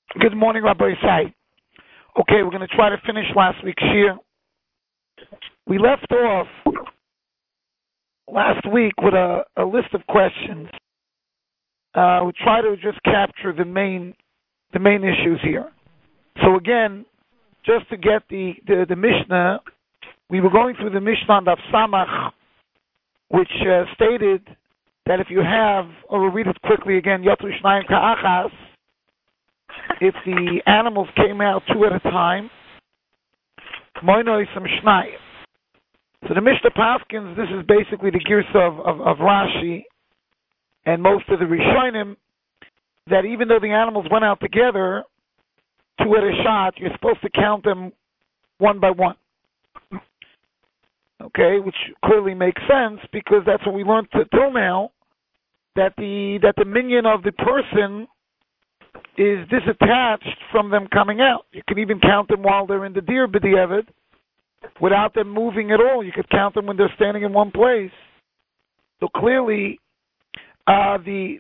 Good morning, Rabbi Isai. Okay, we're going to try to finish last week's shir. We left off last week with a list of questions. We try to just capture the main issues here. So again, just to get the Mishnah, we were going through the Mishnah on Daf Samach, which stated that if you have, or we'll read it quickly again, Yatru Shnayim Ka'achas, if the animals came out two at a time, Moino Isam Shnayim. So the Mishnah Paskins, this is basically the Girsa of Rashi and most of the Rishonim, that even though the animals went out together, two at a shot, you're supposed to count them one by one. Okay, which clearly makes sense because that's what we learned till now, that the minion of the person is disattached from them coming out. You can even count them while they're in the deer b'diavad, without them moving at all. You could count them when they're standing in one place. So clearly, the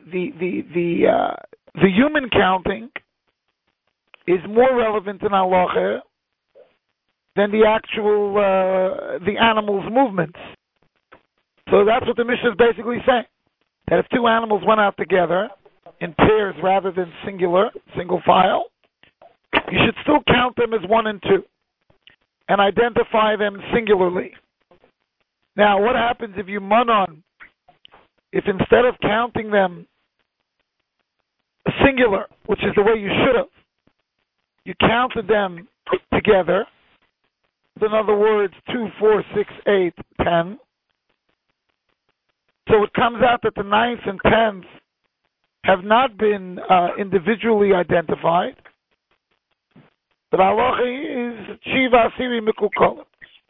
human counting is more relevant in halacha than the actual the animal's movements. So that's what the Mishnah is basically saying. That if two animals went out together in pairs rather than single file, you should still count them as one and two and identify them singularly. Now, what happens if you manon? If instead of counting them singular, which is the way you should have, you counted them together, in other words, 2, 4, 6, 8, 10. So it comes out that the 9th and 10th have not been individually identified, but halacha is Shiva Asiri Mikukolim.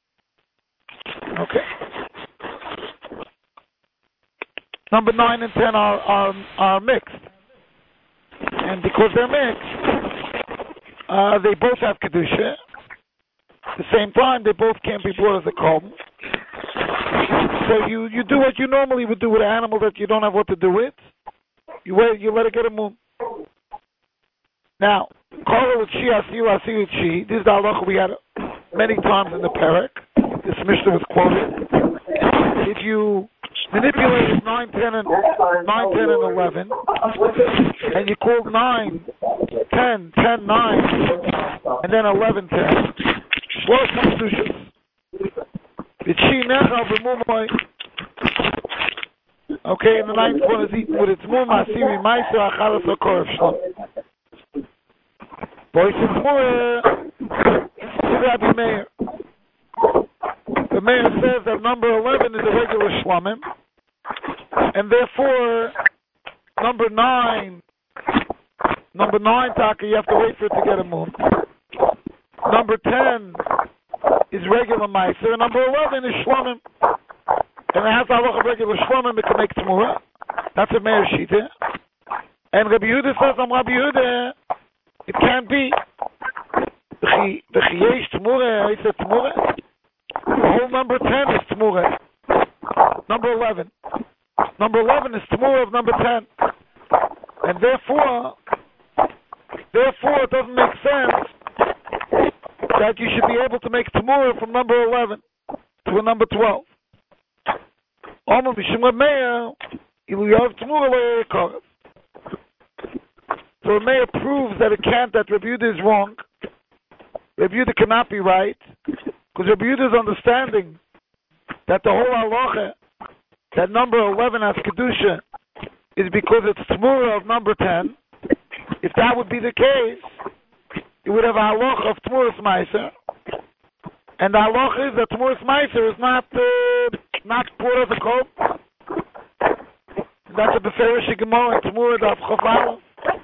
Okay. Number 9 and 10 are mixed. And because they're mixed, they both have Kedusha. At the same time, they both can't be brought as a Kolm. So you do what you normally would do with an animal that you don't have what to do with. You let it get a moon. Now, Kala with Shi Asila Asila Chi. This is the halacha we had many times in the Perek. This Mishnah was quoted. If you manipulated 9, 10, and 11, and you called 9, 10, 10, 9, and then 11, 10. What are some sushas? Okay, and the 9th one is eaten with its muma, siri, meiser, achalas, or koref shlom. Boy, since more, Rabbi Meir. The Meir says that number 11 is a regular shlomim, and therefore, number 9, Taka, you have to wait for it to get a moon. Number 10 is regular meiser, and number 11 is shlomim. And it has a halacha of regular shlomim, it can make t'mura. That's a Meir Shita. And Rabbi Yehuda says, Rabbi Yehuda, it can't be. The chiyesh t'mura, he said t'mura. The whole number 10 is t'mura. Number 11. Number 11 is t'mura of number 10. And therefore, it doesn't make sense that you should be able to make t'mura from number 11 to a number 12. So the Meir proves that it can't, that Rabbi Yehuda is wrong. Rabbi Yehuda cannot be right, because Rabbi Yehuda's understanding that the whole halacha, that number 11 has Kedusha, is because it's Tmura of number 10. If that would be the case, you would have a halacha of Tmuras Meiser. And the halacha is that Tmuras Meiser is not Pura the Kol. That's a Beferish Gemara and Tmura Daf Chaval.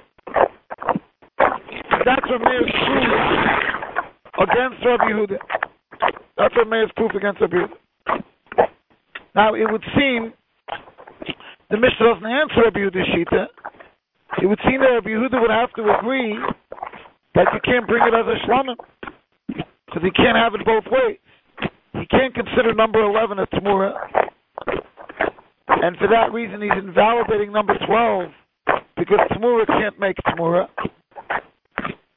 That's what Meir's proof against Rabbi Yehuda. That's what Meir's proof against Rabbi Yehuda. Now, it would seem the Mishnah doesn't answer Rabbi Yehuda's Shita. It would seem that Rabbi Yehuda would have to agree that you can't bring it as a shlomim, because he can't have it both ways. He can't consider number 11 a Tmura, and for that reason he's invalidating number 12, because Tmura can't make Tmura.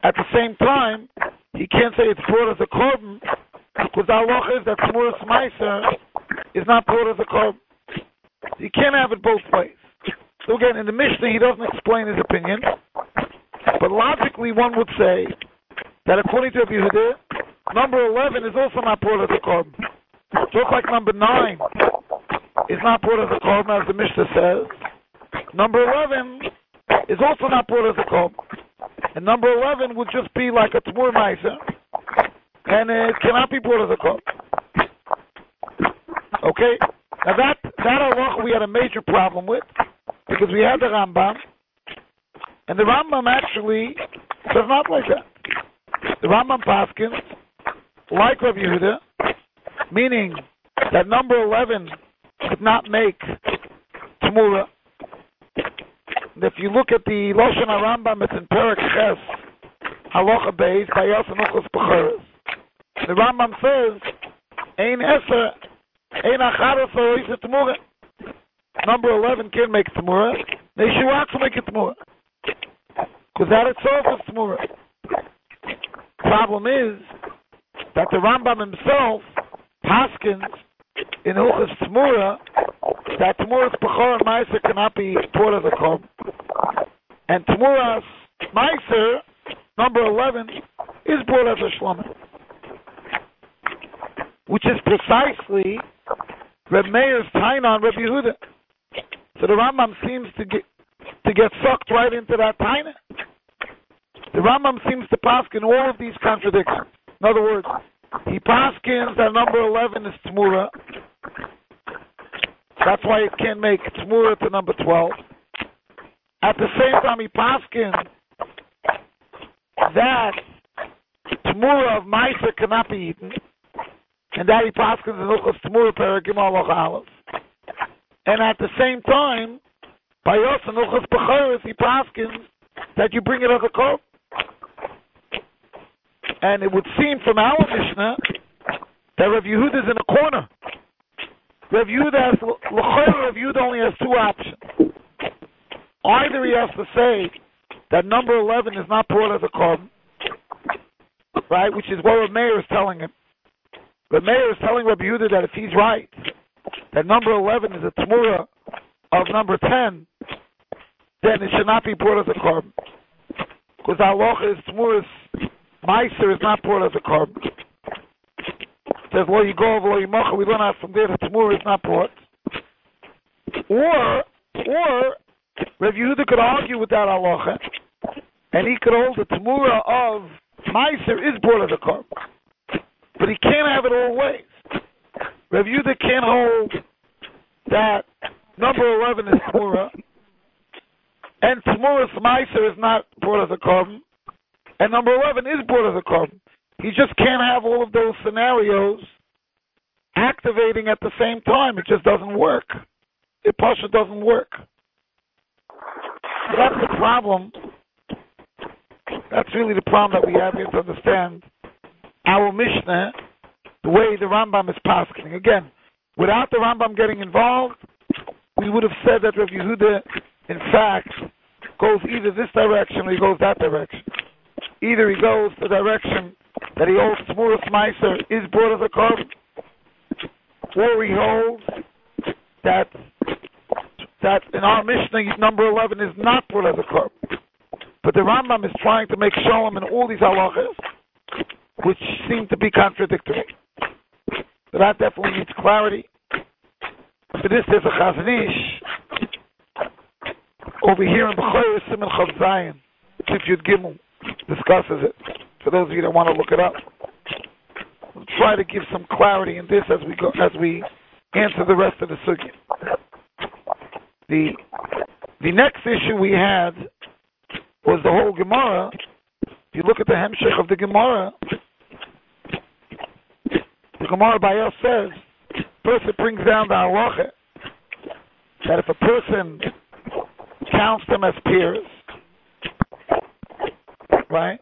At the same time, he can't say it's brought as a korban because the halacha is that Tmuras Meiser is not brought as a korban. You can't have it both ways. So again, in the Mishnah, he doesn't explain his opinion, but logically one would say that according to Rabbi Yehuda, number 11 is also not brought as a korban. Just like number 9 is not brought as a korban, as the Mishnah says, number 11 is also not brought as a korban. And number 11 would just be like a Tmur Meiser, and it cannot be brought as a korban. Okay? Now that halacha we had a major problem with, because we had the Rambam, and the Rambam actually does not like that. The Rambam paskins, like Rabbi Yehuda, meaning that number 11 could not make Tmura. And if you look at the Lashon HaRambam, it's in Perek Ches, Halacha Beis, Bayas and Uchos Bechoros. The Rambam says, Ein Eser, Ein Acharos Oisa Tmura. Number 11 can make Tmura. They should also make a Tmura. Because that itself is Tmura. Problem is that the Rambam himself paskins in Hilchos Tmura that Tmuras Bechor and Meiser cannot be brought as a korban. And Tmuras Meiser, number 11, is brought as a shlomah. Which is precisely Reb Meir's taina on Rabbi Yehuda. So the Rambam seems to get sucked right into that taina. The Rambam seems to paskin all of these contradictions. In other words, he paskins that number 11 is Tmura. That's why it can't make Tmura to number 12. At the same time, he paskins that Tmura of Meiser cannot be eaten. And that he paskins in Hilchos Tmura Perek Gimel Halacha Aleph. And at the same time, by us in Hilchos Bechoros, he paskins that you bring it as a korban. And it would seem from our Mishnah that Rav Yehuda is in a corner. Rav Yehuda only has two options. Either he has to say that number 11 is not brought as a korban, right, which is what Rav Meir is telling him. Rav Meir is telling Rav Yehuda that if he's right, that number 11 is a Tmura of number 10, then it should not be brought as a korban. Because the halacha is Tmuras Meiser is not brought as a korban. It says, Lo Yigov, Lo Yimacha, we learn out from there that Tmura is not brought. Or Rav Yehuda could argue with that halacha, and he could hold the Tmura of Meiser is brought as a korban. But he can't have it all ways. Rav Yehuda can't hold that number 11 is Tmura, and Tmuras Meiser is not brought as a korban, and number 11 is brought as a korban. He just can't have all of those scenarios activating at the same time. It just doesn't work. It Pasha doesn't work. So that's the problem. That's really the problem that we have here to understand our Mishnah, the way the Rambam is paskening. Again, without the Rambam getting involved, we would have said that Rav Yehuda, in fact, goes either this direction or he goes that direction. Either he goes the direction that he holds Tmuras Meiser is brought as a korban, or he holds that in our Mishnah number 11 is not brought as a korban. But the Rambam is trying to make shalom in all these halachas, which seem to be contradictory. So that definitely needs clarity. For this, there's a Chazon Ish over here in Bechoros Siman Chav Zayin, Sif Yud Gimel, discusses it. For those of you that want to look it up, we'll try to give some clarity in this as we answer the rest of the sugya. The next issue we had was the whole Gemara. If you look at the Hemshech of the Gemara by us says, person brings down the halacha that if a person counts them as peers, right?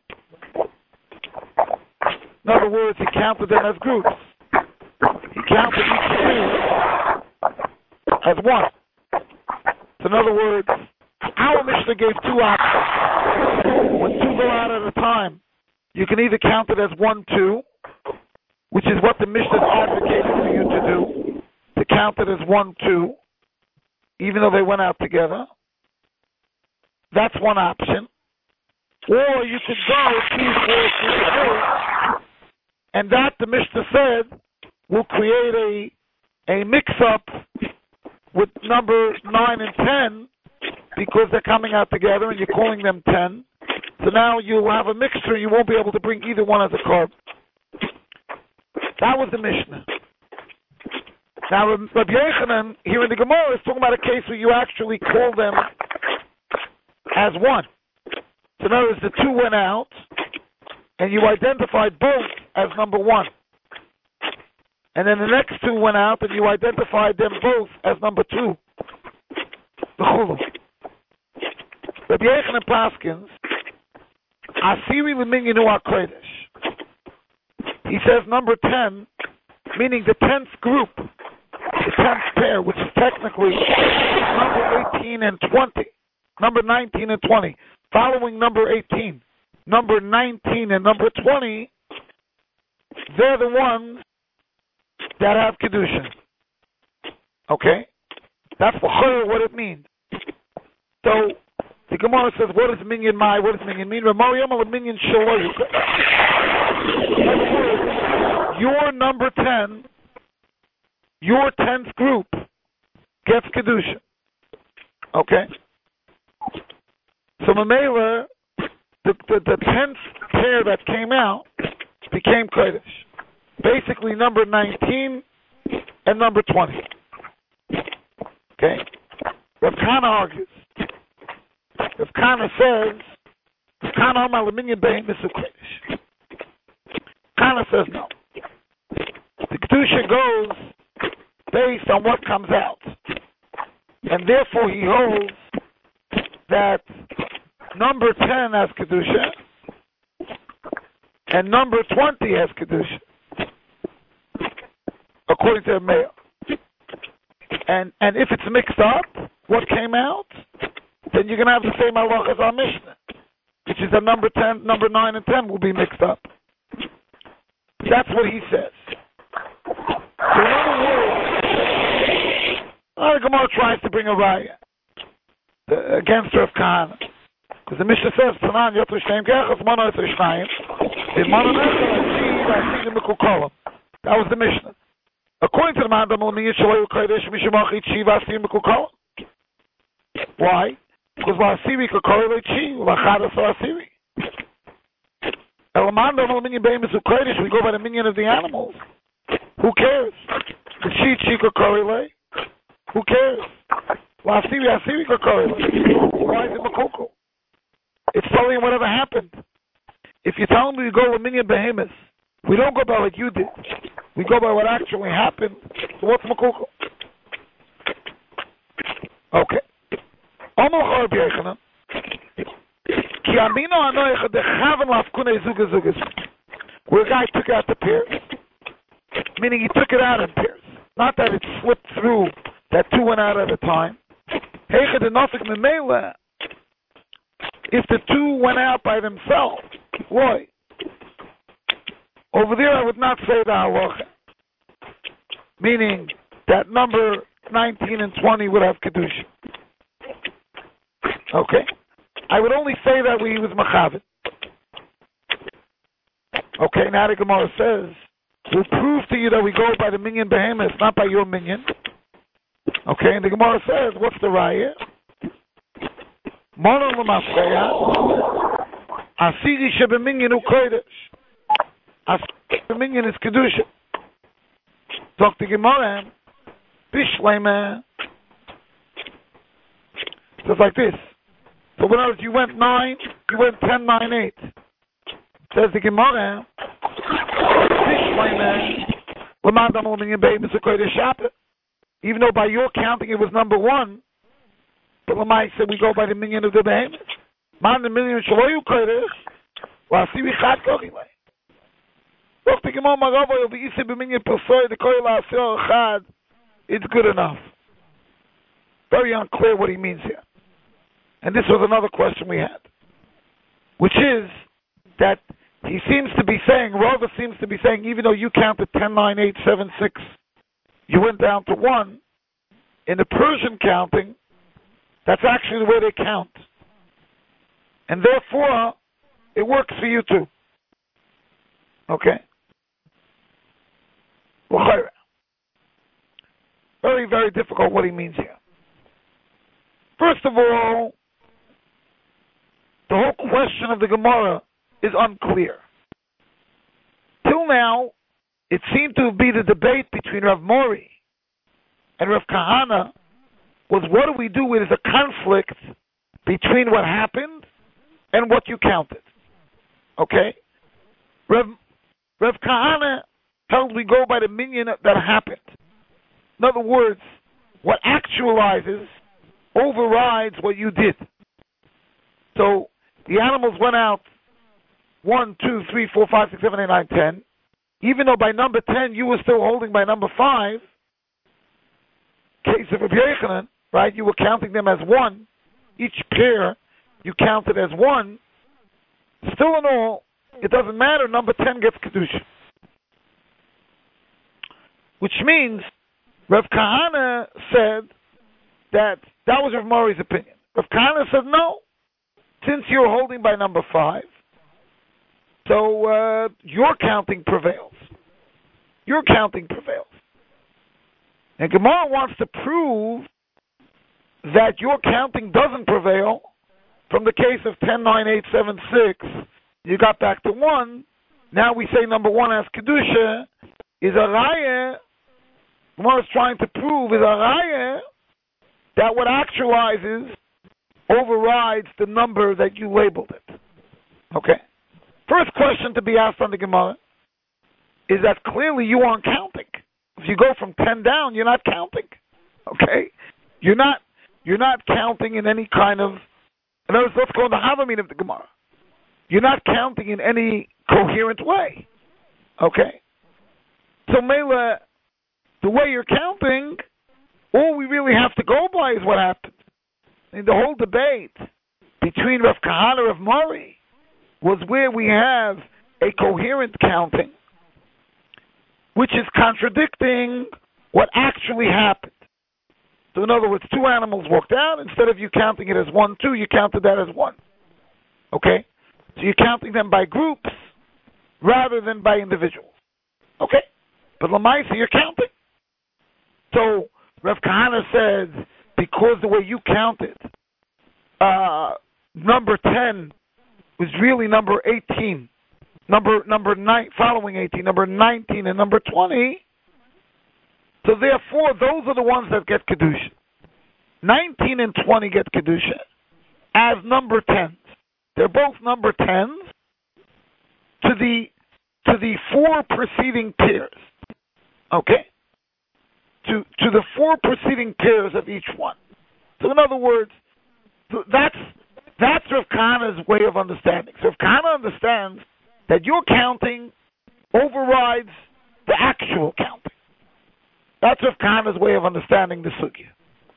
In other words, he counted them as groups. He counted each group as one. So in other words, our Mishnah gave two options. When two go out at a time, you can either count it as 1, 2, which is what the Mishnah is advocating for you to do, to count it as 1, 2, even though they went out together. That's one option. Or you could go 2, 4, 3, 4, and that, the Mishnah said, will create a mix-up with number 9 and 10, because they're coming out together and you're calling them 10. So now you'll have a mixture, you won't be able to bring either one as a carb. That was the Mishnah. Now, Rabbi Yochanan, here in the Gemara, is talking about a case where you actually call them as one. So in other words, the two went out, and you identified both as number 1. And then the next two went out, and you identified them both as number 2. The Chulu. Rabbi Yochanan Paskins, Asiri L'Minyanu HaKodesh. He says number 10, meaning the 10th group, the 10th pair, which is technically number 18 and 20, number 19 and 20, following number 18, number 19 and number 20, they're the ones that have Kedusha. Okay? That's what it means. So, the Gemara says, what does minyan mai? What does minyan mean? Minyan your number 10, your 10th group gets Kedusha. Okay? So Mamela, the 10th pair that came out became Kodesh. Basically number 19 and number 20. Okay? Rav Kana argues. Rav Kana says, Rav Kana Amar L'Minyan Behemis Kodesh. Kana says no. The Kedusha goes based on what comes out. And therefore he holds that number 10 has Kedusha and number 20 has Kedusha, according to the mayor. And if it's mixed up, what came out, then you're going to have the same halach as our Mishnah, which is that number 10, number 9 and 10 will be mixed up. That's what he says. So in other words, the Gemara tries to bring a raya against Rav Kahana. Because the Mishnah says, Tanan Yotu Shteim Kechas, Mono Yotu Shnayim, Mono Yotu That was the Mishnah. According to the Mandam L'Minyan Shaloyu Kodesh, Mishimach Shiva Asiyim Mekukol. Why? Because Asiri Kokori Lechi, Lachada So Asiri. Elamandam L'Minyan Behemis Kodesh, we go by the minyan of the animals. Who cares? The sheep Kokori Le. Who cares? Asiri Kokori Le. Why is it Mekukol? It's telling you whatever happened. If you tell me we go with minyan behemoths, we don't go by what you did. We go by what actually happened. So what's Makukal? Okay. Where a guy took out the pairs. Meaning he took it out in pairs. Not that it slipped through, that two went out at a time. If the two went out by themselves, why? Over there I would not say the halacha. Meaning that number 19 and 20 would have Kedusha. Okay? I would only say that when he was Machavit. Okay, now the Gemara says, we'll prove to you that we go by the minyan behemoth, not by your minyan. Okay, and the Gemara says, what's the raya? Mono l'mafreya, asiri shebeminyan u kodesh. Asiri shebeminyan is Kedusha. Talk to Gemara, bishlema. So it's like this. So in other words, you went 9, you went 10, 9, 8. Says the Gemara, even though by your counting it was number 1, but Lamai said we go by the minyan of the behemoth. Man the minyan shaloyu kodesh, la'asiri chad kochilei. Look, the Gemara Marava will be isi b'minyan persoy the koil la'asir chad. It's good enough. Very unclear what he means here. And this was another question we had. which is that he seems to be saying, Rava seems to be saying, even though you counted 10, 9, 8, 7, 6, you went down to 1, in the Persian counting, that's actually the way they count. And therefore, it works for you too. Okay? Very, very difficult what he means here. First of all, the whole question of the Gemara is unclear. Till now, it seemed to be the debate between Rav Mori and Rav Kahana was what do we do with a conflict between what happened and what you counted. Okay? Rav Kahana held we go by the minyan that happened. In other words, what actualizes overrides what you did. So the animals went out 1, 2, 3, 4, 5, 6, 7, 8, 9, 10. Even though by number 10 you were still holding by number 5, case of Rabbi Yochanan, right? You were counting them as 1. Each pair you counted as 1. Still in all, it doesn't matter. Number 10 gets Kedusha. Which means Rav Kahana said that was Rav Mori's opinion. Rav Kahana said no, since you're holding by number 5, so your counting prevails. Your counting prevails. And Gemara wants to prove that your counting doesn't prevail from the case of 10, 9, 8, 7, 6. You got back to 1. Now we say number 1 has Kedusha. Is a raya. Gemara is trying to prove is a raya that what actualizes overrides the number that you labeled it. Okay? First question to be asked on the Gemara is that clearly you aren't counting. If you go from 10 down, you're not counting. Okay? You're not counting in any kind of, in other words, let's go in the Havamim of the Gemara. You're not counting in any coherent way. Okay? So Mela, the way you're counting, all we really have to go by is what happened. In the whole debate between Rav Kahana and Rav Mori was where we have a coherent counting, which is contradicting what actually happened. So in other words, 2 animals walked out. Instead of you counting it as 1, 2, you counted that as 1. Okay? So you're counting them by groups rather than by individuals. Okay? But Lamaisa, you're counting. So Rav Kahana said, because the way you counted, number 10 was really number 18, number 9 following 18, number 19, and number 20. So therefore, those are the ones that get Kedusha. 19 and 20 get Kedusha as number 10s. They're both number 10s to the 4 preceding pairs. Okay? To the 4 preceding pairs of each one. So in other words, that's Rav Kahana's way of understanding. So Rav Kahana understands that your counting overrides the actual counting. That's Rav Kahana's way of understanding the sugya.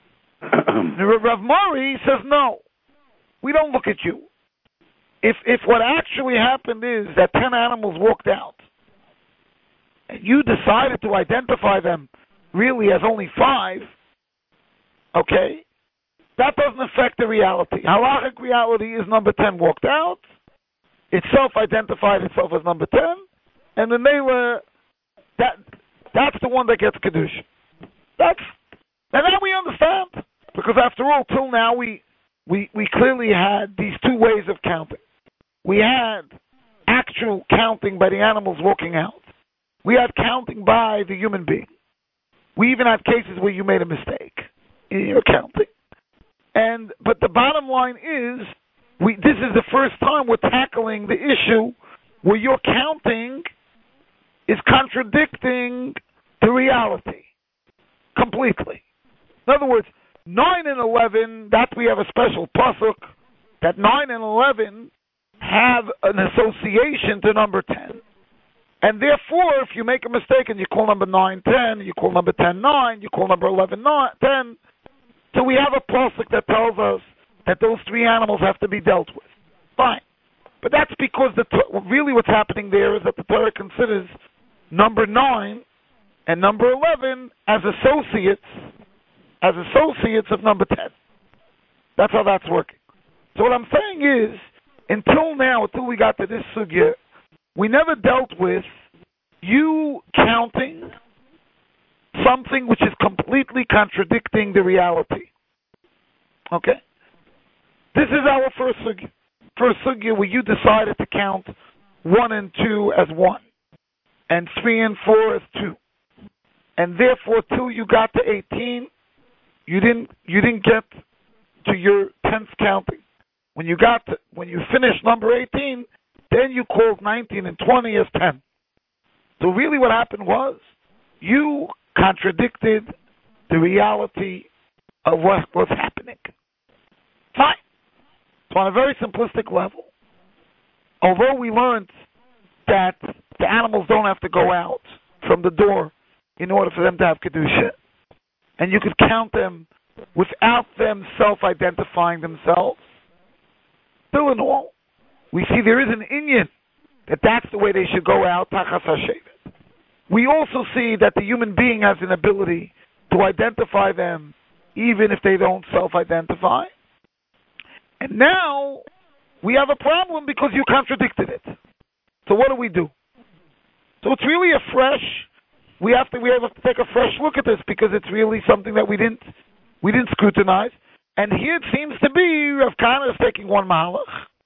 Rav Mori says, no, we don't look at you. If what actually happened is that 10 animals walked out, and you decided to identify them really as only 5, okay, that doesn't affect the reality. Halachic reality is number 10 walked out, it self-identified itself as number 10, and the Mela, that's the one that gets Kedusha. And now we understand, because after all, till now we clearly had these 2 ways of counting. We had actual counting by the animals walking out. We had counting by the human being. We even had cases where you made a mistake in your counting. But the bottom line is, this is the first time we're tackling the issue where your counting is contradicting the reality completely. In other words, 9 and 11, that we have a special pasuk, that 9 and 11 have an association to number 10. And therefore, if you make a mistake and you call number 9 10, you call number 10 9, you call number 11 10, so we have a pasuk that tells us that those 3 animals have to be dealt with. Fine. But that's because really what's happening there is that the Torah considers number 9 and number 11 as associates of number 10. That's how that's working. So what I'm saying is, until we got to this sugya, we never dealt with you counting something which is completely contradicting the reality. Okay? This is our first sugya. First sugya where you decided to count 1 and 2 as 1, and 3 and 4 as 2. And therefore, till you got to 18, you didn't get to your 10th counting. When you finished number 18, then you called 19 and 20 as 10. So really what happened was, you contradicted the reality of what was happening. Fine. So on a very simplistic level, although we learned that the animals don't have to go out from the door in order for them to have Kedusha, and you could count them without them self-identifying themselves, still in all, we see there is an inyan that that's the way they should go out, Tachas HaShevet. We also see that the human being has an ability to identify them even if they don't self-identify. And now we have a problem because you contradicted it. So what do? So it's really we have to take a fresh look at this because it's really something that we didn't scrutinize. And here it seems to be Rav Kahana is taking one malach,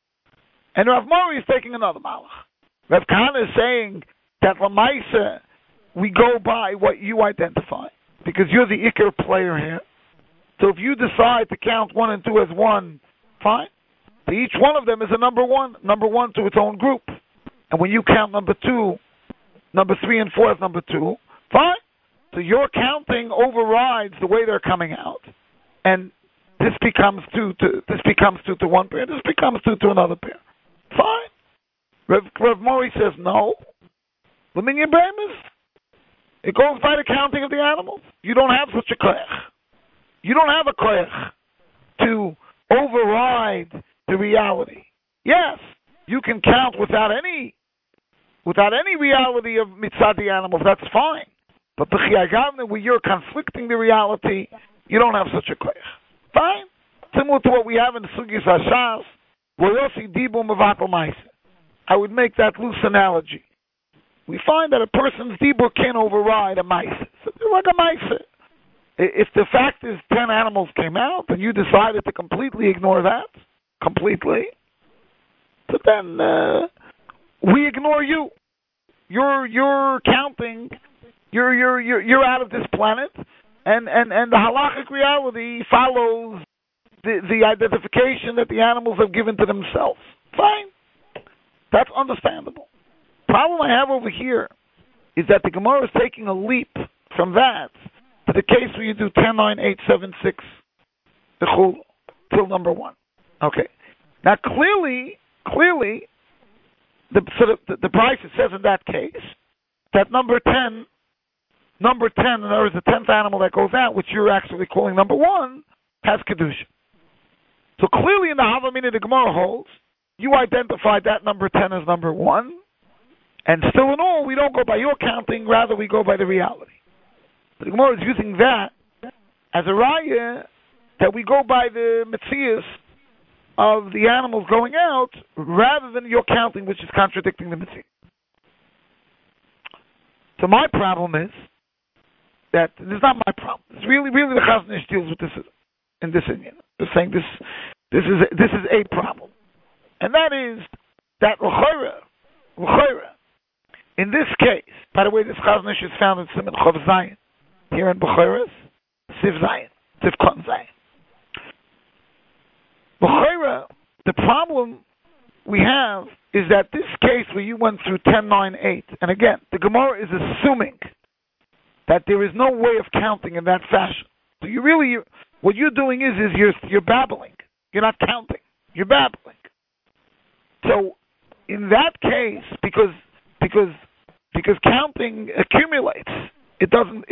and Rav Mori is taking another malach. Rav Kahana is saying that Lamaisa, we go by what you identify, because you're the Iker player here. So if you decide to count 1 and 2 as 1, fine. So each one of them is a number one to its own group. And when you count number 2, number 3 and 4 as number 2, fine. So your counting overrides the way they're coming out. And this becomes 2 to one pair, this becomes 2 to another pair. Fine. Rav Mori says no. L'minyan Behemoth, it goes by the counting of the animals. You don't have such a koyach. You don't have a koyach to override the reality. Yes, you can count without any reality of mitzad the animals. That's fine. But b'chiyah gavna, where you're conflicting the reality, you don't have such a koyach. Fine. Similar to what we have in the Sugis Hashas, Voyosi Dibu Mevatel Maisa. I would make that loose analogy. We find that a person's Dibur can override a Maisa. So they're like a Maisa. If the fact is 10 animals came out and you decided to completely ignore that, so then we ignore you. You're counting. You're out of this planet, and the halachic reality follows the identification that the animals have given to themselves. Fine, that's understandable. Problem I have over here is that the Gemara is taking a leap from that to the case where you do 10, 9, 8, 7, 6, till number 1. Okay. Now clearly, the price it says in that case that number 10, in other words, the 10th animal that goes out, which you're actually calling number 1, has Kedusha. So clearly in the Havamina, the Gemara holds, you identified that number 10 as number 1, and still in all, we don't go by your counting, rather we go by the reality. The Gemara is using that as a raya that we go by the metzias of the animals going out, rather than your counting, which is contradicting the metzias. So my problem is that this is not my problem. It's really the Chazon Ish deals with this in this Indian. They're saying this is a problem, and that is that l'chayra. In this case, by the way, this Chazon Ish is found in Siman Chav Zayin here in Bechoros, Siv Kon Zayin. L'chayra, the problem we have is that this case where you went through 10, 9, 8, and again, the Gemara is assuming that there is no way of counting in that fashion. So what you're doing is you're babbling. You're not counting. You're babbling. So in that case, because counting accumulates, it doesn't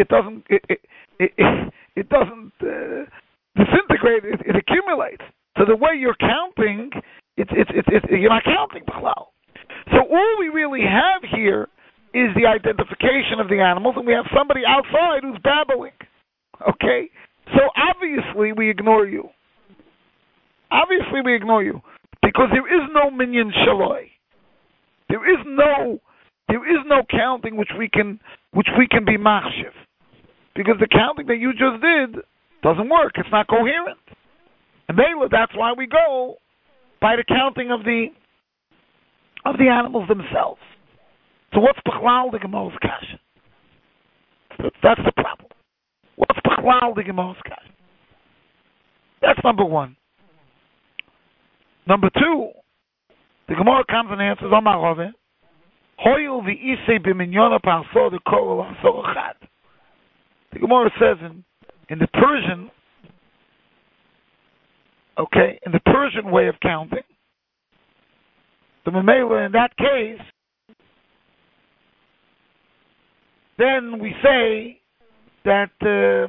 disintegrate. It accumulates. So the way you're counting you're not counting Bichlal. So all we really have here is the identification of the animals, and we have somebody outside who's babbling. Okay? So obviously we ignore you. Obviously we ignore you. Because there is no minyan shaloi. There is no counting which we can be machshiv. Because the counting that you just did doesn't work. It's not coherent. And that's why we go by the counting of the animals themselves. So what's Bechlal the Gemara's kasha? That's the problem. What's Bechlal the Gemara's kasha? That's number one. Number two, the Gemara comes and answers Amar Rave, Hoyel v'isei b'minyona parso the korol asor achad. The Gemara says in the Persian, okay, in the Persian way of counting, the Memela in that case, then we say that the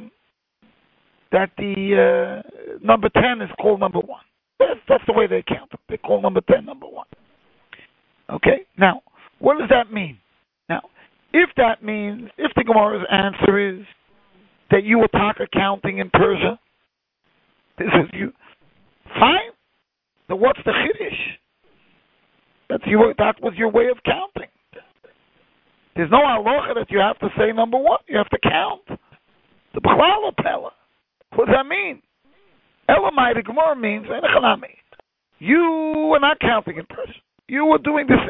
number 10 is called number 1. That's the way they count it. They call number 10 number 1. Okay? Now, what does that mean? Now, if the Gemara's answer is that you were taka counting in Persia, this is you, fine. Then what's the chiddush? That was your way of counting. There's no halacha that you have to say number 1. You have to count. The B'chlal Pella. What does that mean? Elamai, the Gemara means, you were not counting in Persia. You were doing this,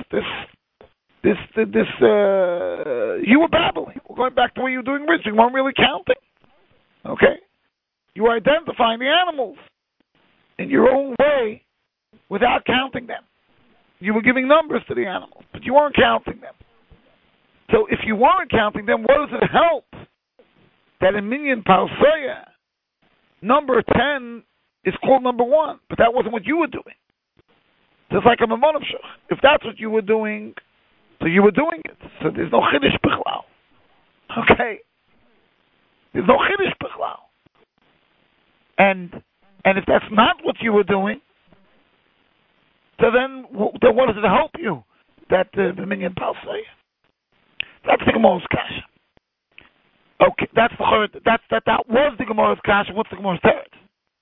you were babbling. We're going back to what you were doing originally. You weren't really counting. Okay? You were identifying the animals in your own way without counting them. You were giving numbers to the animals, but you weren't counting them. So if you weren't counting them, what does it help that in Minyan Parsoya, number 10 is called number 1, but that wasn't what you were doing. Just like a Mamonov Shach. If that's what you were doing, so you were doing it. So there's no Chiddush Bichlal. Okay? There's no Chiddush Bichlal. And if that's not what you were doing, so then what does it help you? That the Minyan Parsoya. That's the Gemara's kasha. Okay, that was the Gemara's kasha. What's the Gemara's teretz?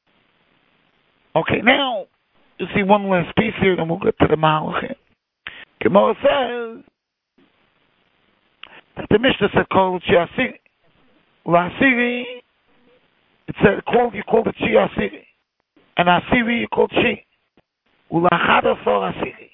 Okay, now you see one last piece here, then we'll get to the Malachim. Gemara says that the Mishnah said called Chi Asiri. Asiri, it said you called it Chi Asiri, and Asiri you called Chi. Ulachad Asor Asiri.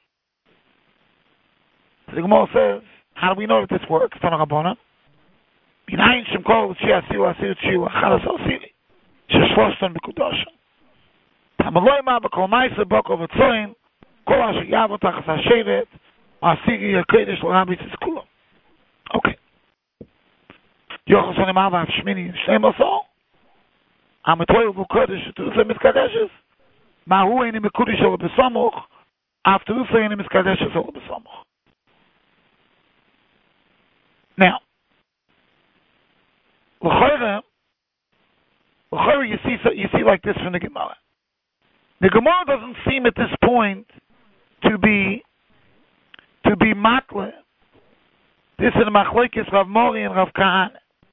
The Gemara says, how do we know that this works? Tana Rabbana. Minayin Shem Kol Chi Asiri Asiri Chi Ulachad Asor Asiri. Sheshloshton B'Kudoshim. Tamaloi Ma B'Kol Ma'aser B'Kol V'Tzoyin Kol Asher Yavo Tachas HaShevet Asiri HaKodesh L'Rabbi Tzizkulam. Okay. Yochel Shani Ma'avav Shmini Shem Asor Ametoy V'Kodesh V'Tuzah Miskadeshes Ma'hu Eini Mekudish Olo B'Samuch After Usa Eini Miskadeshes Olo B'Samuch. Now, L'Chayra, you see like this from the Gemara. The Gemara doesn't seem at this point to be makle. This is the machlokes Rav Mori and Rav Kahana.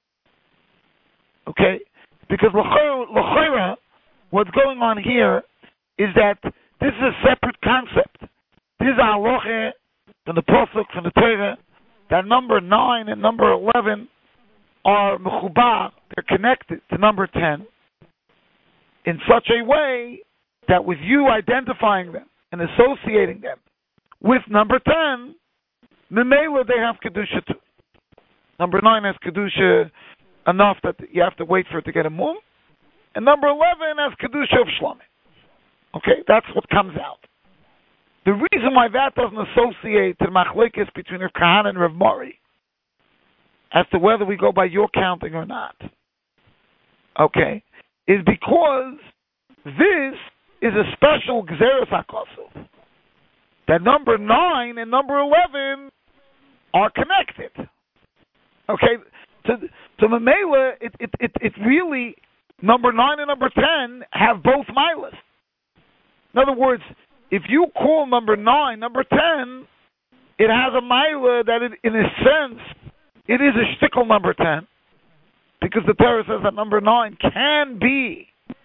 Okay, because L'Chayra, what's going on here is that this is a separate concept. This is a halacha from the Pasuk, from the Torah, that number 9 and number 11 are mechubar, they're connected to number 10 in such a way that with you identifying them and associating them with number 10, Memela they have Kedusha too. Number 9 has Kedusha enough that you have to wait for it to get a mum, and number 11 has Kedusha of Shlomim. Okay, that's what comes out. The reason why that doesn't associate to the machlekes between Rav Kahana and Rav Mori as to whether we go by your counting or not, okay, is because this is a special Gzeres HaKosov. That number 9 and number 11 are connected. Okay, to Memela, it really, number 9 and number 10 have both milas. In other words, if you call number 9, number 10, it has a milah that in a sense, it is a shtickle number 10. Because the Torah says that number 9 can be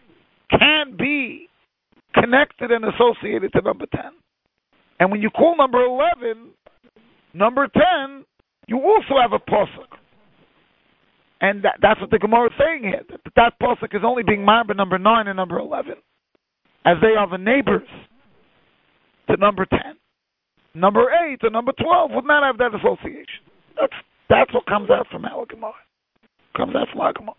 connected and associated to number 10. And when you call number 11, number 10, you also have a pasuk. And that's what the Gemara is saying here. That pasuk is only being married by number 9 and number 11, as they are the neighbors to number 10. Number 8 or number 12 would not have that association. That's what comes out from our Gemara. Comes out from our Gemara.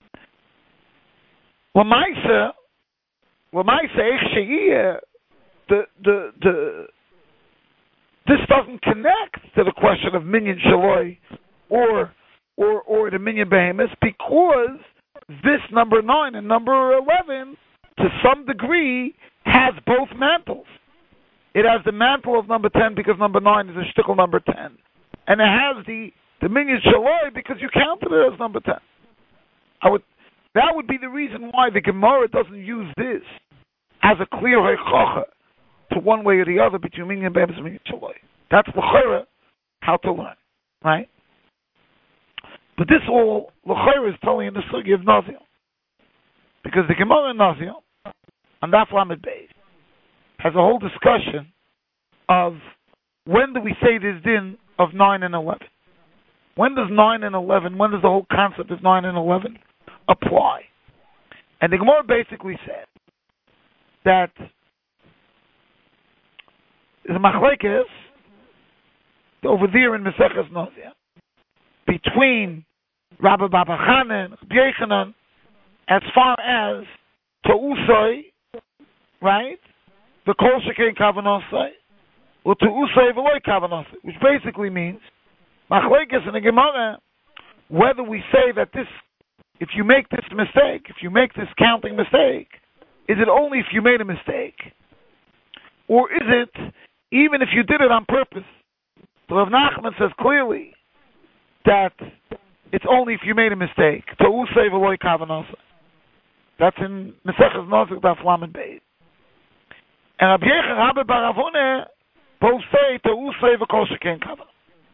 This doesn't connect to the question of minyan shaloi or the minyan behemoth, because this number 9 and number 11 to some degree has both mantles. It has the mantle of number 10 because number 9 is a shtickle number 10, and it has the minyan shaloi because you counted it as number 10. That would be the reason why the Gemara doesn't use this as a clear hechachah to one way or the other between minyan behemoth and minyan shaloi. That's l'chayra how to learn, right? But this all l'chayra is telling in the sugi of Nazir, because the Gemara in Nazir and Daf Lamed Beis has a whole discussion of when do we say this din of 9 and 11. When does 9 and 11, when does the whole concept of 9 and 11 apply? And the Gemara basically said that the machlekes over there in Maseches Nazir between Rabbi Baba Chana and Rabbi Yochanan as far as Ta'usai, right? The Kol Shekein Kavanosai, or Ta'usai V'loi Kavanosai, which basically means machlekes in the Gemara whether we say that this, if you make this mistake, if you make this counting mistake, is it only if you made a mistake? Or is it even if you did it on purpose? So Rav Nachman says clearly that it's only if you made a mistake. Ta'usei v'loi kavanasa. That's in Maseches Nazir Daf Lamed Beis. And Rabbi Yechon, Rabbi Bar Avone both say Ta'usei v'kol shekein kavanasa.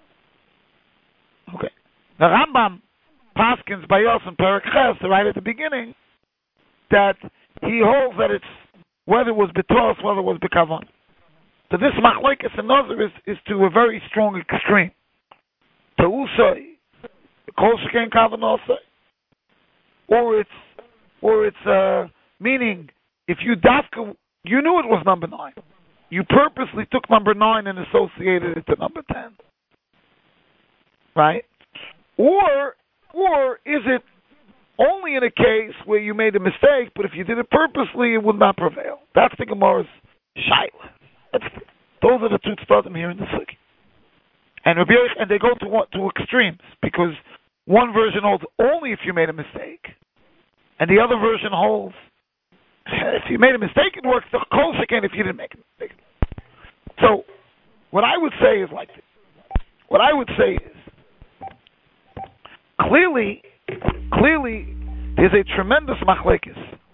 Okay. The Rambam paskins by us in Perek Ches, right at the beginning, that he holds that it's whether it was betos, whether it was bekavon. So this machlekes and Nazir is to a very strong extreme. Ta'usei, kol shekein kavanasa, or it's meaning if you dafka, you knew it was number 9, you purposely took number 9 and associated it to number 10, right? Or is it only in a case where you made a mistake, but if you did it purposely, it would not prevail? That's the Gemara's shaila. Those are the two tzaddim here in the sugi. And they go to extremes, because one version holds only if you made a mistake, and the other version holds if you made a mistake, it works the kol shekein if you didn't make a mistake. So, what I would say is like this. What I would say is, Clearly, there's a tremendous machlekes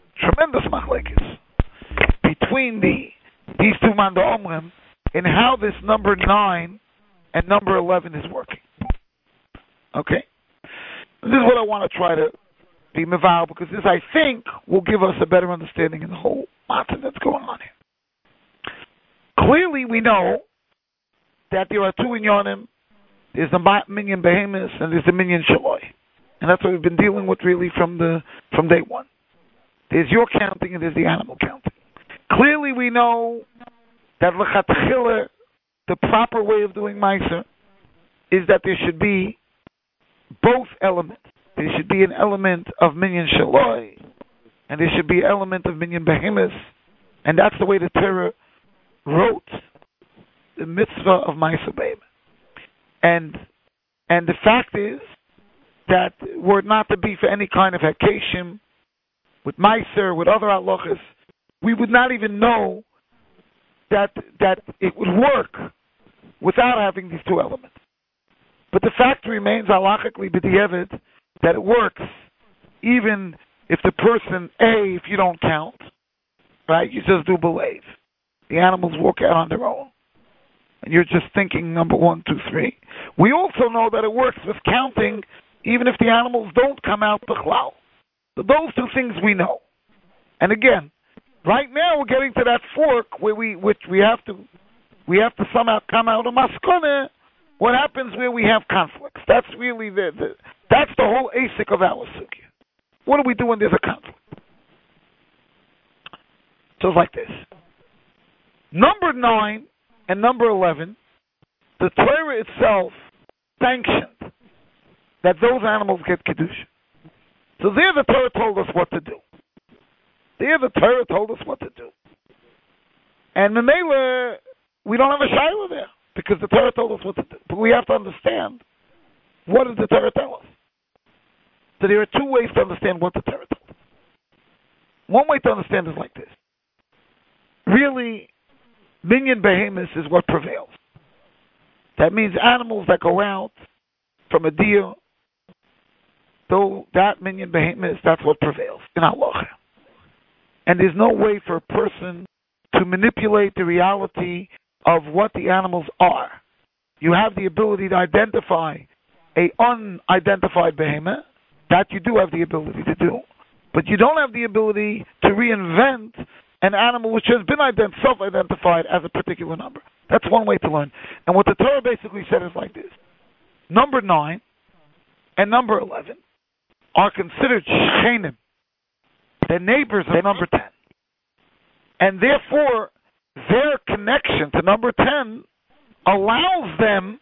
between these two man omrim in how this number 9 and number 11 is working. Okay, this is what I want to try to be meval, because this, I think, will give us a better understanding in the whole matter that's going on here. Clearly, we know that there are two inyanim. There's the minyan behemoth and there's the minyan shaloi, and that's what we've been dealing with really from day one. There's your counting and there's the animal counting. Clearly, we know that l'chatchila, the proper way of doing meiser, is that there should be both elements. There should be an element of minyan shaloi, and there should be an element of minyan behemoth, and that's the way the Torah wrote the mitzvah of meiser behemoth. And the fact is that were it not to be for any kind of hakashim with meiser, with other halachas, we would not even know that it would work without having these two elements. But the fact remains halachically b'diavad that it works even if the person, if you don't count, right, you just do believe. The animals walk out on their own. And you're just thinking number 1, 2, 3. We also know that it works with counting even if the animals don't come out bichlal. So those two things we know. And again, right now we're getting to that fork where we have to somehow come out of maskone. What happens where we have conflicts? That's really that's the whole ASIC of our sugya. What do we do when there's a conflict? So it's like this. Number 9 and number 11, the Torah itself sanctioned that those animals get kedusha. So there the Torah told us what to do. And Memela, we don't have a shiloh there because the Torah told us what to do. But we have to understand, what did the Torah tell us? So there are two ways to understand what the Torah told us. One way to understand is like this. Really, minyan behemoth is what prevails. That means animals that go out from a deer, though that minyan behemoth, that's what prevails in halacha. And there's no way for a person to manipulate the reality of what the animals are. You have the ability to identify a unidentified behemoth, that you do have the ability to do, but you don't have the ability to reinvent an animal which has been self-identified as a particular number. That's one way to learn. And what the Torah basically said is like this. Number 9 and number 11 are considered shechenim, the neighbors of number 10. And therefore, their connection to number 10 allows them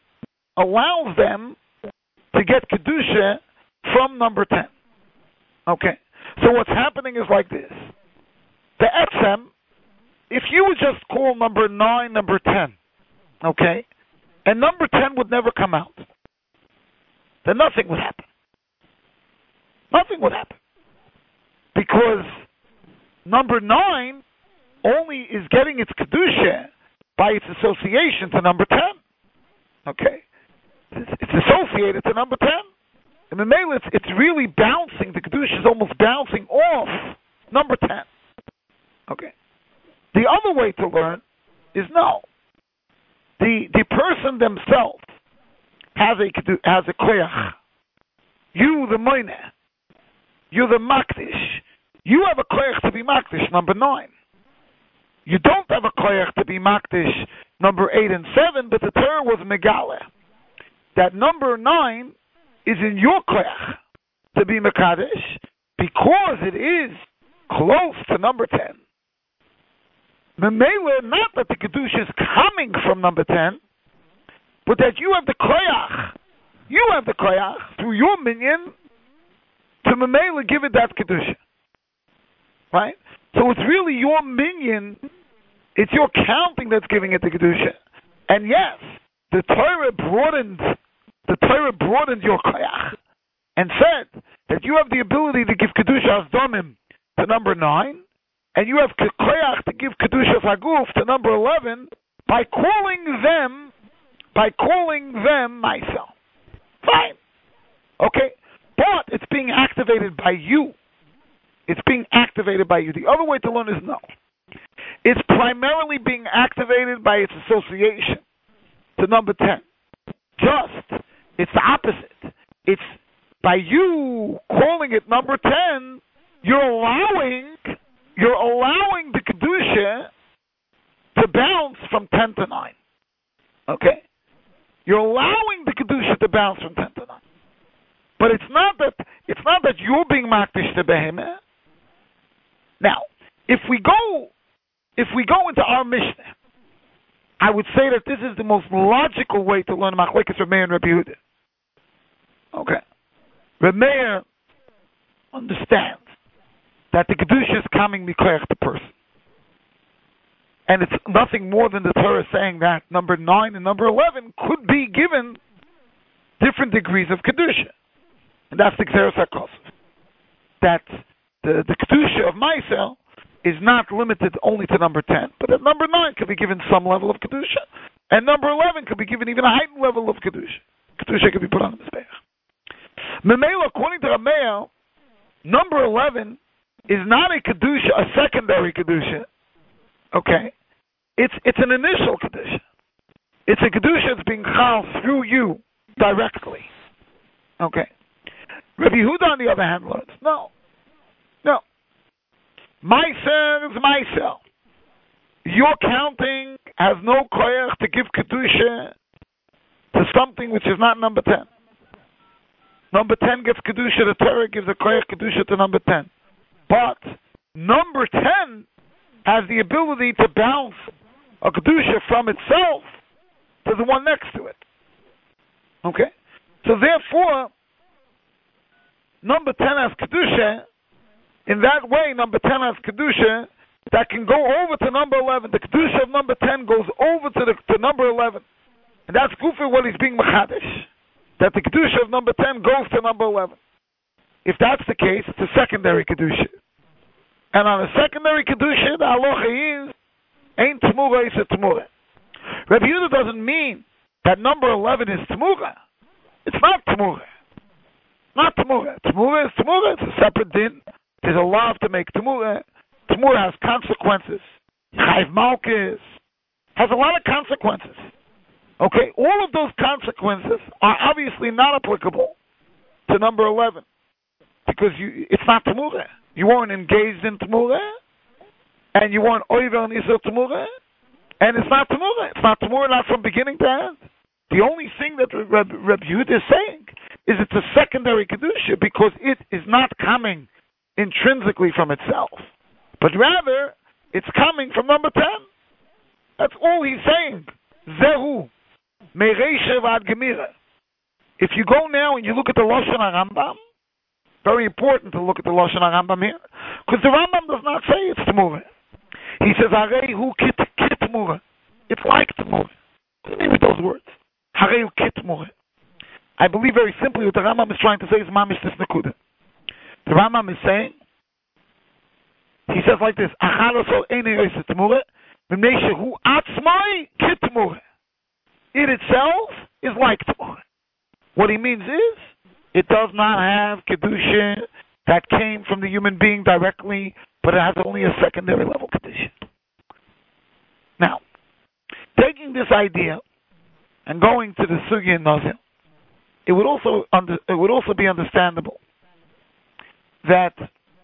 to get kedusha from number 10. Okay? So what's happening is like this. The etzem, if you would just call number 9 number 10, okay, and number 10 would never come out, then nothing would happen. Nothing would happen. Because number 9 only is getting its kedusha by its association to number 10. Okay? It's associated to number 10. And the male, it's really bouncing, the kedusha is almost bouncing off number 10. Okay. The other way to learn is no. The person themselves has a koyach. You, the moineh, you're the makdish. You have a koyach to be makdish, number 9. You don't have a koyach to be makdish, number 8 and 7, but the Torah was megale. That number 9 is in your koyach to be mekadesh because it is close to number 10. Memela, not that the kedusha is coming from number 10, but that you have the koyach. You have the koyach through your minyan to memela give it that kedusha. Right? So it's really your minyan, it's your counting that's giving it the kedusha. And yes, the Torah broadened your koyach and said that you have the ability to give kedusha asdomim to number 9, and you have koyach to give kedusha haguf to number 11 by calling them myself. Fine. Okay? But it's being activated by you. It's being activated by you. The other way to learn is no. It's primarily being activated by its association to number 10. Just, it's the opposite. It's by you calling it number 10, you're allowing the kedusha to bounce from 10 to 9. Okay? You're allowing the kedusha to bounce from 10 to 9. But it's not that you're being makdish to behemoth. Now, if we go into our Mishnah, I would say that this is the most logical way to learn Machlekes Reb Meir and Reb Yehuda. Okay. Reb Meir understands that the kedusha is coming mikoyach the person. And it's nothing more than the Torah saying that number 9 and number 11 could be given different degrees of kedusha. And that's the Gzeres HaKosov. That the kedusha of Maaseh is not limited only to number 10, but that number 9 could be given some level of kedusha, and number 11 could be given even a heightened level of kedusha. Kedusha could be put on the mizbeach. Memela, according to Reb Meir, number 11 is not a kedusha, a secondary kedusha. Okay, it's an initial Kedusha. It's a Kedusha that's being chal through you directly. Okay. Rabbi Yehuda, on the other hand, learns, no. Meiser is Meiser. Your counting has no koyach to give Kedusha to something which is not number 10. Number 10 gets Kedusha, the Torah gives a koyach Kedusha to number 10. But number 10 has the ability to bounce a Kedusha from itself to the one next to it. Okay? So therefore, number 10 has Kedusha. In that way, number 10 has Kedusha that can go over to number 11. The Kedusha of number 10 goes over to number 11. And that's Gufa what he's being Machadish. That the Kedusha of number 10 goes to number 11. If that's the case, it's a secondary Kedusha. And on a secondary Kedusha, the halacha is, ain't Tmura, it's a Tmura. Rabbi Yehuda doesn't mean that number 11 is Tmura. It's not Tmura. Not Tmura. Tmura is Tmura. It's a separate din. There's a law to make Tmura. Tmura has consequences. Chayv Malkis has a lot of consequences. Okay, all of those consequences are obviously not applicable to number 11 because it's not Tmura. You weren't engaged in Tmura, and you weren't Oiver and Isra Tmura, and it's not Tmura. It's not Tmura, not from beginning to end. The only thing that Rabbi Yehuda is saying is it's a secondary Kedusha because it is not coming intrinsically from itself, but rather it's coming from number 10. That's all he's saying. Zehu. If you go now and you look at the Lashon HaRambam, very important to look at the Lashon HaRambam here, because the Rambam does not say it's Tmura. He says, Harei hu kit Tmura. It's like Tmura. What do you mean with those words? Harei hu kit Tmura. I believe very simply what the Rambam is trying to say is Mamish this Nekuda. The Rambam is saying, he says like this, Achaloso einei oiseh Tmura, v'mnei shehu atzmai kit Tmura. It itself is like Tmura. What he means is, it does not have Kedusha that came from the human being directly, but it has only a secondary level Kedusha. Now, taking this idea and going to the Sugya Nazir, it would also be understandable that,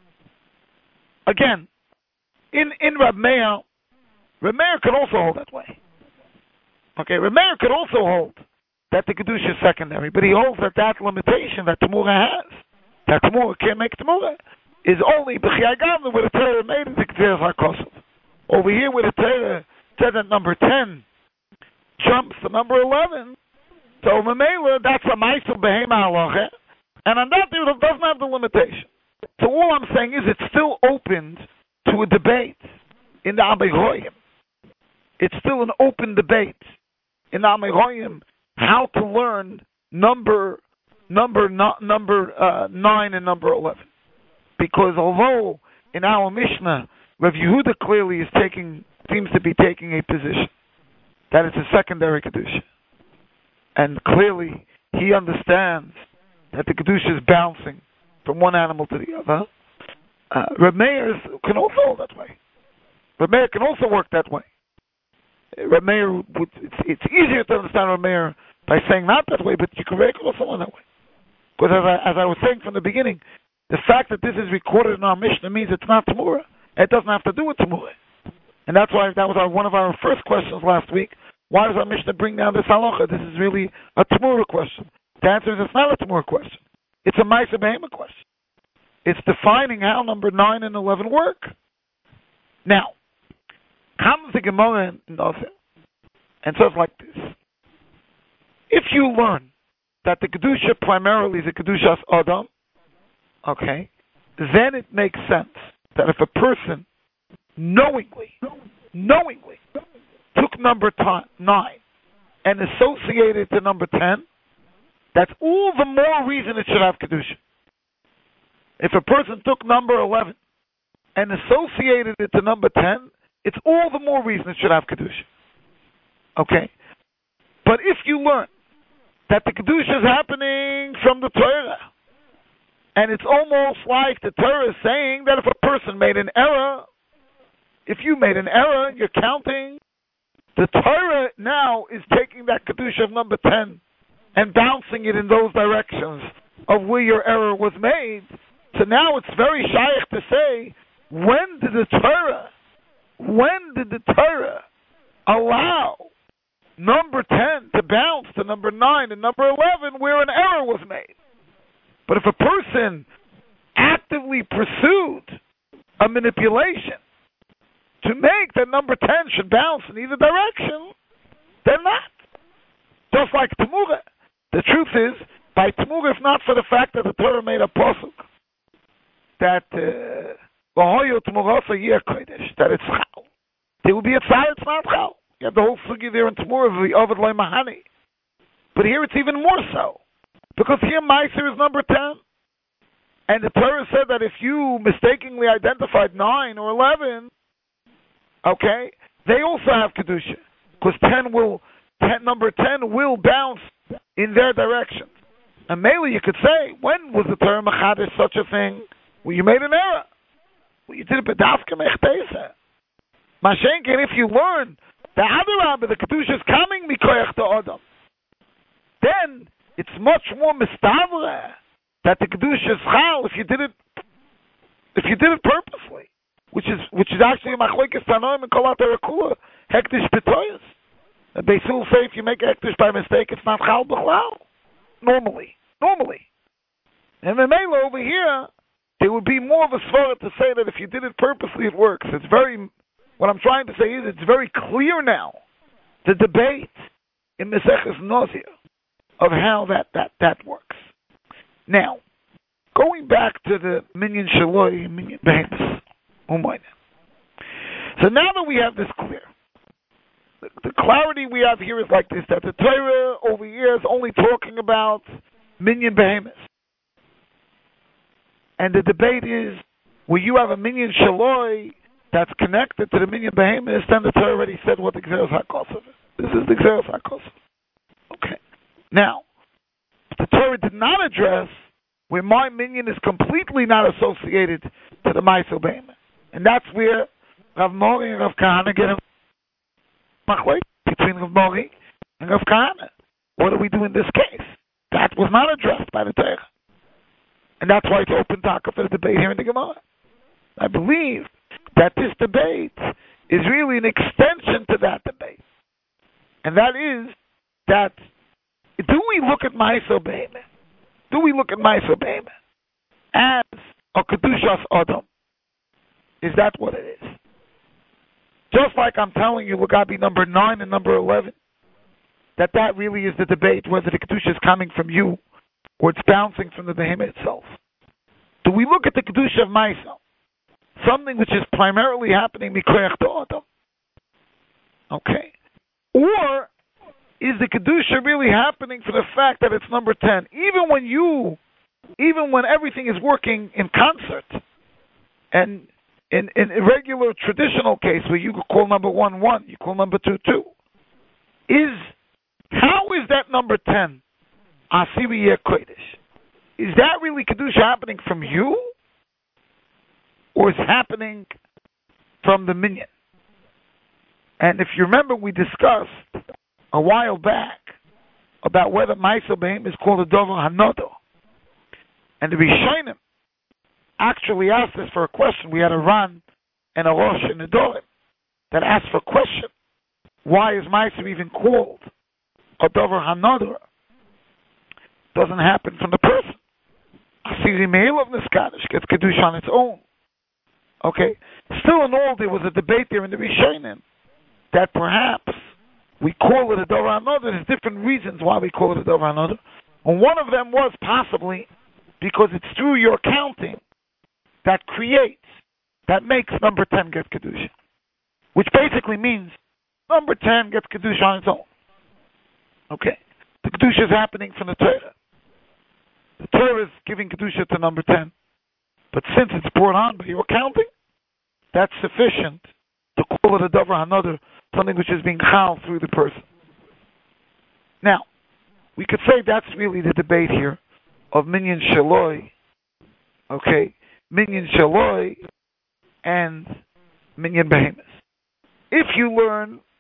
again, in Rab Meir could also hold that way. Okay, Rab Meir could also hold that the Kedusha is secondary, but he holds that limitation that Tmura has, that Tmura can't make Tmura, is only B'chiyai Gavna where the Torah made it the Gzeres HaKosov. Over here where the Torah said that number 10 jumps to number 11, so Mamela, that's a Ma'aseh Behema Halacha, and on that it doesn't have the limitation. So all I'm saying is it's still open to a debate in the Ameroyim. It's still an open debate in the Ameroyim how to learn number 9 and number 11. Because although in our Mishnah, Rav Yehuda clearly seems to be taking a position that it's a secondary Kedusha. And clearly he understands that the Kedusha is bouncing from one animal to the other. Reb Meir can also go that way. Reb Meir can also work that way. Reb Meir it's easier to understand Reb Meir by saying not that way, but you can also learn that way. Because as I was saying from the beginning, the fact that this is recorded in our Mishnah means it's not Tmura. It doesn't have to do with Tmura. And that's why that was one of our first questions last week. Why does our Mishnah bring down this halacha? This is really a Tmura question. The answer is it's not a Tmura question. It's a Ma'aseh Behema question. It's defining how number 9 and 11 work. Now, comes the Gemara and says like this. If you learn that the Kedusha primarily is a Kedushas Adam, okay, then it makes sense that if a person knowingly took number 9 and associated it to number 10, that's all the more reason it should have Kedusha. If a person took number 11 and associated it to number 10, it's all the more reason it should have Kedusha. Okay? But if you learn that the Kedusha is happening from the Torah, and it's almost like the Torah is saying that if a person made an error, if you made an error, you're counting The Torah now is taking that Kedusha of number 10 and bouncing it in those directions of where your error was made. So now it's very shaykh to say, when did the Torah allow number 10 to bounce to number 9 and number 11 where an error was made? But if a person actively pursued a manipulation to make that number 10 should bounce in either direction, then not. Just like Temura. The truth is, by Temura, if not for the fact that the Torah made a pasuk that that it's chal. There will be a tzar, it's not chal. You have the whole sugi there in Temura of the Ovid Loy Mahani. But here it's even more so. Because here Meiser is number 10. And the Torah said that if you mistakenly identified 9 or 11, okay, they also have Kedusha. Because number 10 will bounce in their direction. And mainly you could say, when was the Torah Machadish such a thing? Well, you made an error. Well, you did it B'dafka Mechtesa. Mashenkin, if you learn the Adarabah, the Kedusha is coming Mikoyach to Adam, then it's much more mistavra that the Kedusha is chal if you did it purposely, which is actually a machlokes tanoim and kolat erakula hektish b'toyos. They still say if you make hektish by mistake, it's not chal b'chlal. Normally, and the mela over here, there would be more of a svara to say that if you did it purposely, it works. It's very. What I'm trying to say is it's very clear now, the debate in Maseches Nozir of how that works. Now, going back to the minyan shaloi and minyan behemoth, so now that we have this clear, the clarity we have here is like this, that the Torah over here is only talking about minyan behemoth. And the debate is, where you have a minyan shaloi that's connected to the minyan behemoth, then the Torah already said what the Gzeros HaKosov is. This is the Gzeros HaKosov. Okay. Now, the Torah did not address where my minyan is completely not associated to the Ma'aseh Behemoth. And that's where Rav Mori and Rav Kahana get a machlok between Rav Mori and Rav Kahana. What do we do in this case? That was not addressed by the Torah. And that's why it's open taka for the debate here in the Gemara. I believe that this debate is really an extension to that debate. And that is that, do we look at Ma'aseh Behemoth? Do we look at Ma'aseh Behemoth as a Kedushas Adam? Is that what it is? Just like I'm telling you, Lagabi number 9 and number 11, that really is the debate, whether the Kedusha is coming from you or it's bouncing from the Behemoth itself. Do we look at the Kedusha of Ma'aseh, something which is primarily happening Mikoyach to Adam? Okay. Or is the Kedusha really happening for the fact that it's number 10? Even when everything is working in concert, and in a regular traditional case where you call number 1, 1, you call number 2, 2, how is that number 10? Asiri Yeh Kodesh. Is that really Kedusha happening from you? Or is it happening from the minyan? And if you remember, we discussed a while back about whether Ma'aseh Behemoth is called a Dover Hanodo. And the Rishonim actually asked us for a question. We had a Ran and a Rosh and a Dorim that asked for a question. Why is Ma'aseh even called a Dover Hanodo? Doesn't happen from the person. Asiri Meil of Niskadish gets Kedusha on its own. Okay? Still in all, there was a debate there in the Rishonim that perhaps we call it a Dover Hanodo. There's different reasons why we call it a Dover Hanodo. And one of them was possibly because it's through your counting that makes number 10 get Kedusha. Which basically means number 10 gets Kedusha on its own. Okay? The Kedusha is happening from the Torah. The Torah is giving Kedusha to number 10. But since it's brought on by your counting, that's sufficient to call it a Dover Hanodo, something which is being chal through the person. Now, we could say that's really the debate here of Minyan Shaloi, okay, Minyan Shaloi and Minyan Behemoth. If you learn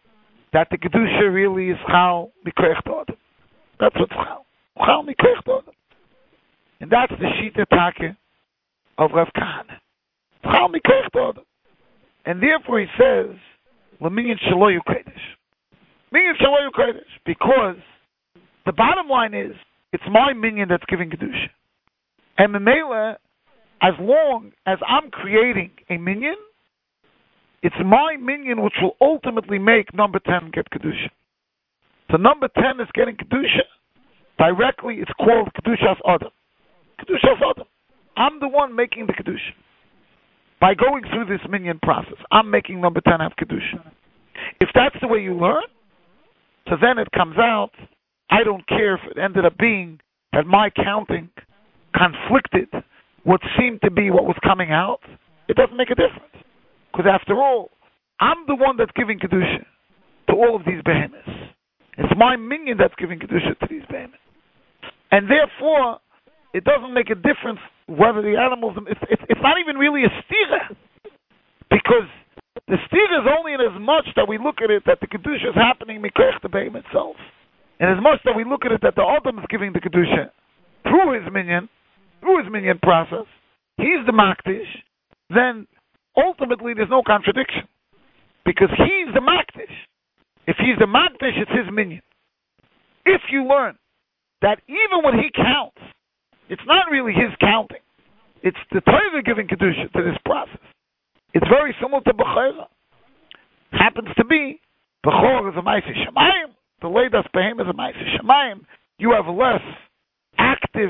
that the Kedusha really is Chal Mikoich Dodem. That's what's Chal. Chal Mikoich Dodem. And that's the Shita Take of Rav Kahana. Chal Mikoich Dodem. And therefore he says, L'minyan Shelo Yukodesh. Minyan Shelo Yukodesh. Because the bottom line is, it's my minyan that's giving Kedusha. And Memela, as long as I'm creating a minyan, it's my minyan which will ultimately make number 10 get Kedusha. So number 10 is getting Kedusha. Directly, it's called Kedushas Adam. Kedushas Adam. I'm the one making the Kedusha. By going through this minyan process, I'm making number 10 have Kedusha. If that's the way you learn, so then it comes out, I don't care if it ended up being that my counting conflicted what seemed to be what was coming out. It doesn't make a difference. Because after all, I'm the one that's giving Kedusha to all of these behemoths. It's my minyan that's giving Kedusha to these behemoths. And therefore, it doesn't make a difference whether the animals... It's not even really a stira. Because the stira is only in as much that we look at it that the Kedusha is happening mikoich the behemoth itself. And as much that we look at it that the Adam is giving the Kedusha through his minyan process, he's the Makdish, then ultimately there's no contradiction. Because he's the Makdish. If he's the Makdish, it's his minyan. If you learn that even when he counts, it's not really his counting. It's the Torah giving Kedusha to this process. It's very similar to Bechorah. Happens to be, Bechorah is a Ma'aseh Shemayim. The Leidas Behem is a Ma'aseh Shemayim. You have less active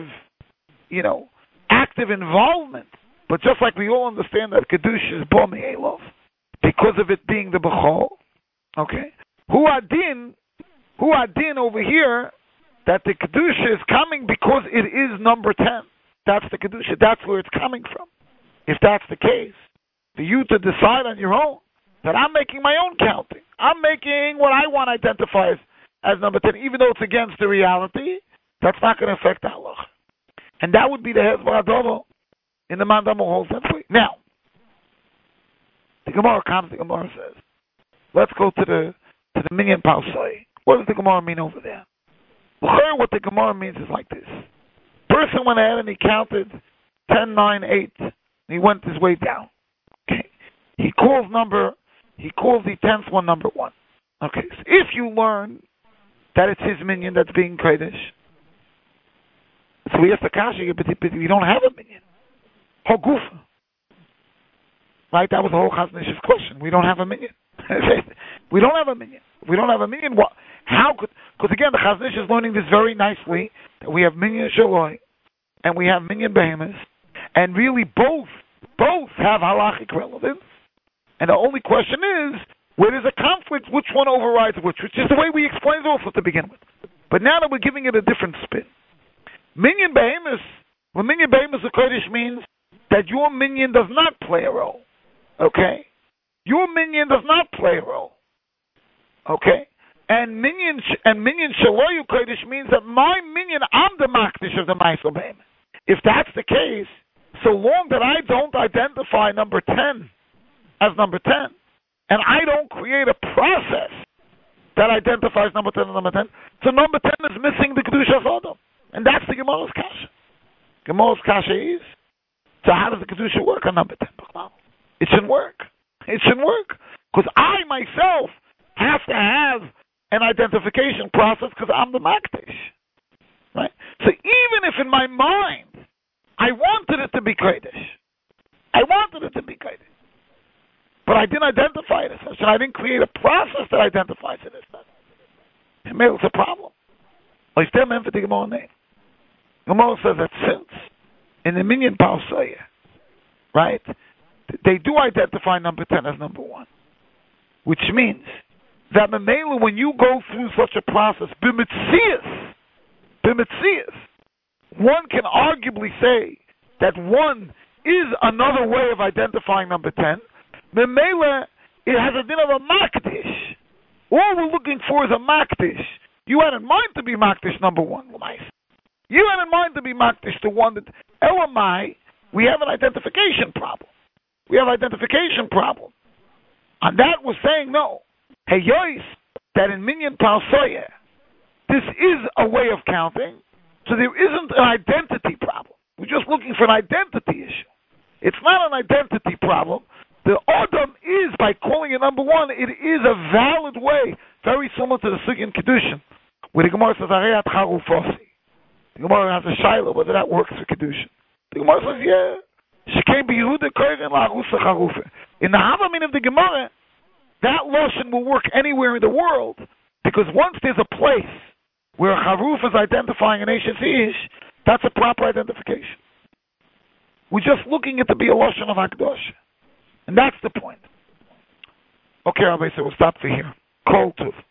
involvement. But just like we all understand that Kedusha is Bo Me'elov, because of it being the Bechor, okay? Hu Adin over here, that the Kedusha is coming because it is number 10. That's the Kedusha. That's where it's coming from. If that's the case, for you to decide on your own that I'm making my own counting. I'm making what I want to identify as number 10, even though it's against the reality, that's not going to affect the halacha. And that would be the Hezbollah Dovo in the Mandam holds that way. Now, the Gemara comes, the Gemara says, let's go to the minyan pausai. What does the Gemara mean over there? What the Gemara means is like this. Person went ahead and he counted 10, 9, 8, and he went his way down. Okay. He calls the 10th one number 1. Okay. So if you learn that it's his minyan that's being Kodesh, so we ask the Kasha, but we don't have a minyan. Hogufa. Right? That was the whole Chaznish's question. We don't have a minyan. We don't have a minyan. We don't have a minyan. What? How could? Because again, the Chaznish is learning this very nicely. That we have minyan shaloi and we have minyan behemoth, and really both have halachic relevance. And the only question is, where there's a conflict, which one overrides which is the way we explained it also to begin with. But now that we're giving it a different spin, minyan behemoth, when minyan behemoth of Kodesh means that your minyan does not play a role. Okay, your minyan does not play a role. Okay. And minyan shaloyu kodesh means that my minyan, I'm the makdish of the Ma'aseh Behemoth. If that's the case, so long that I don't identify number 10 as number 10, and I don't create a process that identifies number 10 as number 10, so number 10 is missing the Kedushas Adam. And that's the Gemara's Kasha. Gemara's Kasha is, so how does the Kedusha work on number 10? It shouldn't work. It shouldn't work. Because I myself have to have an identification process because I'm the Makdish. Right? So even if in my mind I wanted it to be Kodesh, but I didn't identify it as such, and I didn't create a process that identifies it as such, it's a problem. I still meant for the Gemara name. Gemara says that since in the minyan pausaya, right, they do identify number 10 as number 1, which means that Memela, when you go through such a process, b'mitzias, one can arguably say that 1 is another way of identifying number 10. Memela, it has a din of a makdish. All we're looking for is a makdish. You had in mind to be makdish number 1, you had in mind to be makdish the one that Elamai, we have an identification problem. On that we're saying no. Hey, Yois, that in Minyan Parsoye, this is a way of counting, so there isn't an identity problem. We're just looking for an identity issue. It's not an identity problem. The Odom is, by calling it number one, it is a valid way, very similar to the Sugya in Kedushin, where the Gemara says, Areyat Charufosi. The Gemara has a Shiloh, whether that works for Kedushin. The Gemara says, yeah. Shekei B'Yehuda Koyren La'arusa Charufe. In the Havamin of the Gemara, that lotion will work anywhere in the world, because once there's a place where a Charuf is identifying an Eishes Ish, that's a proper identification. We're just looking at to be a lotion of Hakdosh. And that's the point. Okay, Rabbi, so we'll stop for here. Kol Tuv.